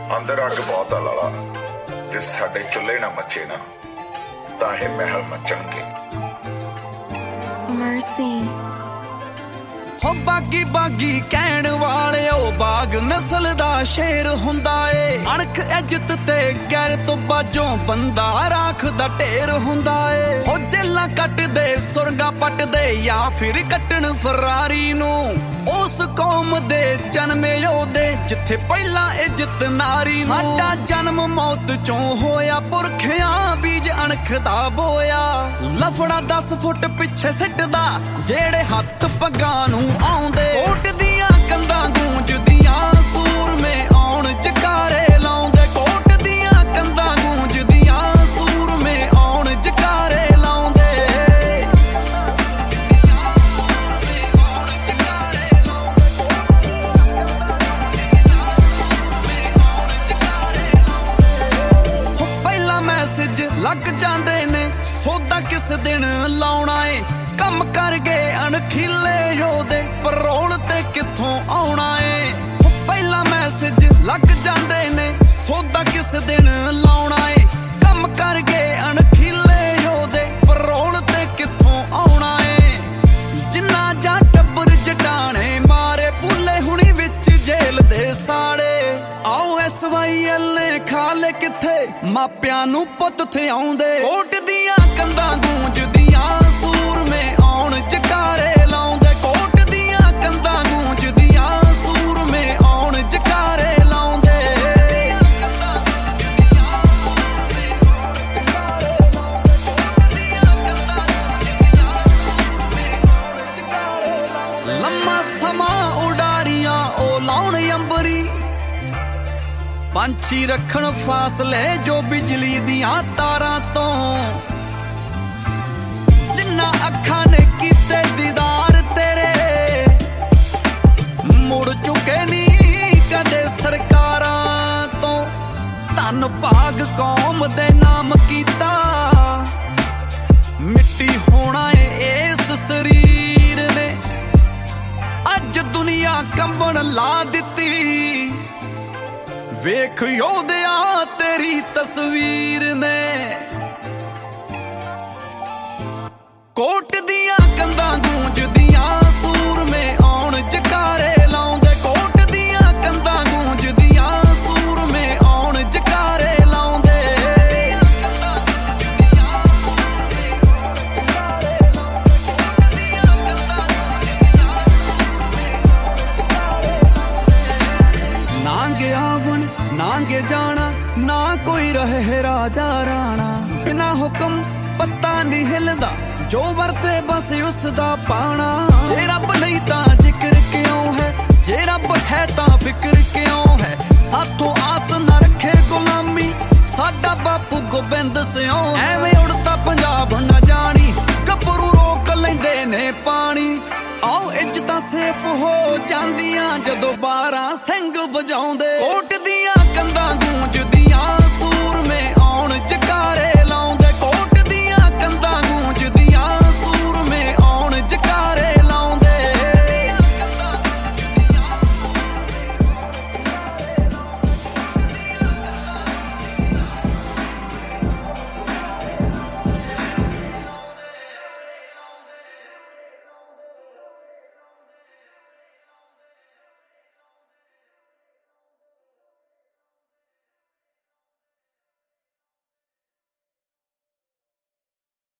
ਅੰਦਰ ਅੱਗ ਬਹੁਤ ਆ ਲਾਲਾ, ਜੇ ਸਾਡੇ ਚੁੱਲ੍ਹੇ ਨਾ ਮੱਚੇ ਨਾ ਤਾਂ ਇਹ ਮਹਿਲ ਮੱਚਣਗੇ। Mercy ਹੋ ਬਾਗੀ ਬਾਗੀ ਕਹਿਣ ਵਾਲਿਓ ਬਾਗ ਨਸਲ ਦਾ ਸ਼ੇਰ ਹੁੰਦਾ ਏ। ਅਣਖ ਇੱਜ਼ਤ ਤੇ ਗੈਰ ਤੋਂ ਬਾਝੋਂ ਬੰਦਾ ਰਾਖ ਦਾ ਢੇਰ ਹੁੰਦਾ ਏ। ਹੋ ਜੇਲਾਂ ਕੱਟਦੇ ਸੁਰੰਗਾਂ ਪੱਟਦੇ ਜਾਂ ਫਿਰ ਕੱਟਣ ਫਰਾਰੀ ਨੂੰ। ਉਸ ਕੌਮ ਦੇ ਜਨਮੇ ਉਹਦੇ ਜਿੱਥੇ ਪਹਿਲਾਂ ਇੱਜ਼ਤ ਨਾਰੀ ਨੂੰ। ਸਾਡਾ ਜਨਮ ਮੌਤ ਚੋਂ ਹੋਇਆ, ਪੁਰਖਿਆਂ ਬੀਜ ਅਣਖ ਦਾ ਬੋਇਆ। ਲਫੜਾ 10 ਫੁੱਟ ਪਿੱਛੇ ਸਿੱਟਦਾ ਜਿਹੜੇ ਹੱਥ ਪੱਗਾਂ ਨੂੰ ਆਉਂਦੇ। ਕੋਟ ਦੀਆਂ ਕੰਧਾਂ ਗੂੰਜਦੀਆਂ ਸੂਰਮੇ ਆਉਣ ਜਕਾਰੇ ਲਾਉਂਦੇ। ਕੋਟ ਦੀਆਂ ਕੰਧਾਂ ਗੂੰਜਦੀਆਂ ਸੂਰਮੇ ਆਉਣ ਜਕਾਰੇ ਲਾਉਂਦੇ। ਪਹਿਲਾ ਮੈਸੇਜ ਲੱਗ ਜਾਂਦੇ ਨੇ ਸੌਦਾ ਕਿਸ ਦਿਨ ਲਾਉਣਾ ਏ। ਕੰਮ ਕਰ ਗਏ ਅਣਖੀਲੇ ਉਹਦੇ ਪਰੋਲ ਤੇ ਕਿੱਥੋਂ ਆਉਣਾ ਏ। ਪਹਿਲਾ ਮੈਸੇਜ ਲੱਗ ਜਾਂਦੇ ਨੇ ਸੌਦਾ ਕਿਸ ਦਿਨ ਲਾਉਣਾ ਏ। ਕੰਮ ਕਰ ਗਏ ਅਣਖੀਲੇ ਉਹਦੇ ਪਰੋਲ ਤੇ ਕਿੱਥੋਂ ਆਉਣਾ ਏ। ਜਿੰਨਾ ਜਾਂ ਟੱਬਰ ਜਟਾਣੇ ਮਾਰੇ ਭੁੱਲੇ ਹੁਣੀ ਵਿੱਚ ਜੇਲ੍ਹ ਦੇ ਸਾੜੇ। ਆਓ SYL ਨੇ ਖਾ ਲੈ ਕਿੱਥੇ ਮਾਪਿਆਂ ਨੂੰ ਪੁੱਤ ਥਿਆਉਂਦੇ। ਕੋਟ ਦੀਆਂ ਕੰਧਾਂ ਗੂੰਜਦੀਆਂ ਸੂਰਮੇ ਆਉਣ ਜਕਾਰੇ ਲਾਉਂਦੇ। ਕੋਟ ਦੀਆਂ ਕੰਧਾਂ ਗੂੰਜਦੀਆਂ ਸੂਰਮੇ ਆਉਣ ਜਕਾਰੇ ਲਾਉਂਦੇ। ਲੰਮਾ ਸਮਾਂ ਉਡਾਰੀਆਂ ਉਹ ਲਾਉਣ ਅੰਬਰੀ। ਪੰਛੀ ਰੱਖਣ ਫਾਸਲੇ ਜੋ ਬਿਜਲੀ ਦੀਆਂ ਤਾਰਾਂ ਤੋਂ। ਜਿੰਨਾ ਅੱਖਾਂ ਨੇ ਕੀਤੇ ਦੀਦਾਰ ਤੇਰੇ ਮੁੜ ਚੁੱਕੇ ਨਹੀਂ ਕਦੇ ਸਰਕਾਰਾਂ ਤੋਂ। ਧੰਨ ਭਾਗ ਕੌਮ ਦੇ ਨਾਮ ਕੀਤਾ ਮਿੱਟੀ ਹੋਣਾ ਏ ਇਸ ਸਰੀਰ ਨੇ। ਅੱਜ ਦੁਨੀਆ ਕੰਬਣ ਲਾ ਦਿੱਤੀ ਵੇਖ ਯੋਧਿਆ ਤੇਰੀ ਤਸਵੀਰ ਨੇ। ਕੋਟ ਦੀਆਂ ਕੰਧਾਂ ਗੂੰਜਦੀਆਂ ਸੂਰਮੇ ਆਉਣ ਜਕਾਰੇ ਲਾਉਂਦੇ। ਕੋਟ ਦੀਆਂ ਕੰਧਾਂ ਗੂੰਜਦੀਆਂ ਸੂਰਮੇ ਆਉਣ ਜਕਾਰੇ ਲਾਉਂਦੇ। ਨਾਂਗੇ ਆਵਣ ਨਾਂਗੇ ਜਾਣਾ ਨਾ ਕੋਈ ਰਹੇ ਰਾਜਾ ਰਾਣਾ। ਬਿਨਾਂ ਹੁਕਮ ਪੱਤਾ ਨਹੀਂ ਹਿਲਦਾ ਜੋ ਵਰਤੇ ਬਸ ਉਸ ਦਾ ਪਾਣਾ। ਜੇ ਰੱਬ ਨਹੀਂ ਤਾਂ ਜ਼ਿਕਰ ਕਿਉਂ ਹੈ, ਜੇ ਰੱਬ ਹੈ ਤਾਂ ਫਿਕਰ ਕਿਉਂ ਹੈ। ਸਾਥੋਂ ਆਸ ਨਾ ਰੱਖੇ ਗੁਲਾਮੀ ਸਾਡਾ ਬਾਪੂ ਗੋਬਿੰਦ ਸਿਉਂ। ਐਵੇਂ ਉੜਦਾ ਪੰਜਾਬ ਨਾ ਜਾਣੀ ਗੱਭਰੂ ਰੋਕ ਲੈਂਦੇ ਨੇ ਪਾਣੀ। ਆਓ ਇੱਜ਼ਤਾਂ ਸੇਫ ਹੋ ਜਾਂਦੀਆਂ ਜਦੋਂ 12 ਸਿੰਘ ਵਜਾਉਂਦੇ। ਕੋਟ